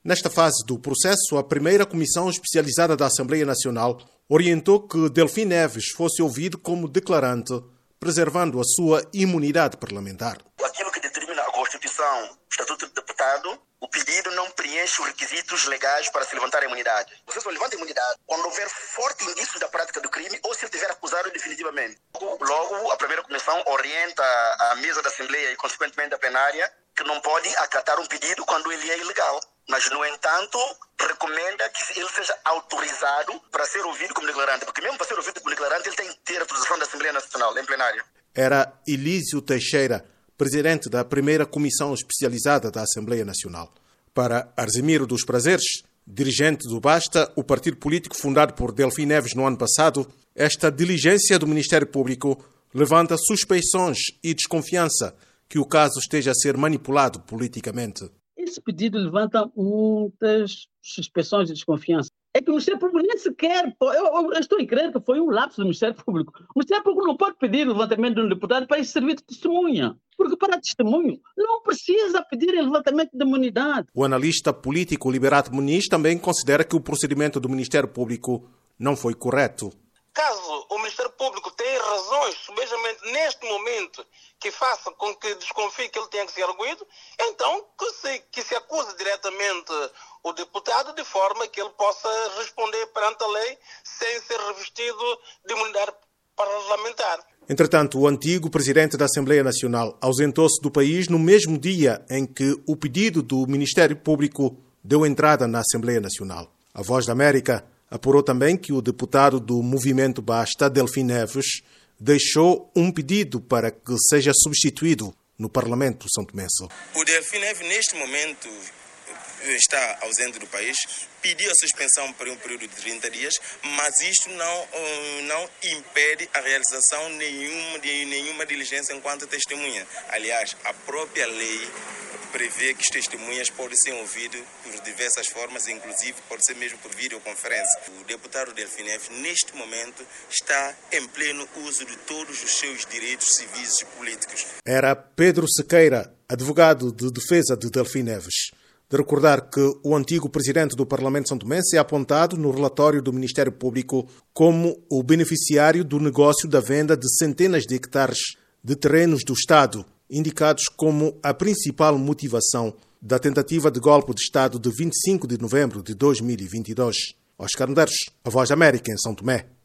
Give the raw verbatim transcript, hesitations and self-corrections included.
Nesta fase do processo, a primeira Comissão Especializada da Assembleia Nacional orientou que Delfim Neves fosse ouvido como declarante, preservando a sua imunidade parlamentar. Aquilo que determina a Constituição, o Estatuto do Deputado, o pedido não preenche os requisitos legais para se levantar a imunidade. Você só levanta a imunidade quando houver forte indício da prática do crime ou se ele tiver acusado definitivamente. Logo, a primeira Comissão orienta a mesa da Assembleia e, consequentemente, a plenária, que não pode acatar um pedido quando ele é ilegal. Mas, no entanto, recomenda que ele seja autorizado para ser ouvido como declarante, porque mesmo para ser ouvido como declarante, ele tem que ter a autorização da Assembleia Nacional, em plenário. Era Elísio Teixeira, presidente da primeira Comissão Especializada da Assembleia Nacional. Para Arzimiro dos Prazeres, dirigente do Basta, o partido político fundado por Delfim Neves no ano passado, esta diligência do Ministério Público levanta suspeições e desconfiança que o caso esteja a ser manipulado politicamente. Esse pedido levanta muitas suspeições e desconfiança. É que o Ministério Público nem sequer... Eu, eu estou em crer que foi um lapso do Ministério Público. O Ministério Público não pode pedir o levantamento de um deputado para servir de testemunha. Porque para testemunho não precisa pedir levantamento de imunidade. O analista político Liberato Muniz também considera que o procedimento do Ministério Público não foi correto. Caso o Ministério Público tenha razões, subejamente neste momento, que faça com que desconfie que ele tenha que ser arguido, então que se, que se acuse diretamente o deputado de forma que ele possa responder perante a lei sem ser revestido de imunidade parlamentar. Entretanto, o antigo presidente da Assembleia Nacional ausentou-se do país no mesmo dia em que o pedido do Ministério Público deu entrada na Assembleia Nacional. A Voz da América apurou também que o deputado do Movimento Basta, Delfim Neves, deixou um pedido para que seja substituído no Parlamento santomense. O Delfim Neves, neste momento, está ausente do país, pediu a suspensão por um período de trinta dias, mas isto não, não impede a realização nenhuma, de nenhuma diligência enquanto testemunha. Aliás, a própria lei prevê que as testemunhas podem ser ouvidas por diversas formas, inclusive pode ser mesmo por videoconferência. O deputado Delfim Neves, neste momento, está em pleno uso de todos os seus direitos civis e políticos. Era Pedro Sequeira, advogado de defesa de Delfim Neves. De recordar que o antigo presidente do Parlamento santomense é apontado no relatório do Ministério Público como o beneficiário do negócio da venda de centenas de hectares de terrenos do Estado, indicados como a principal motivação da tentativa de golpe de Estado de vinte e cinco de novembro de dois mil e vinte e dois. Oscar Medeiros, A Voz da América, em São Tomé.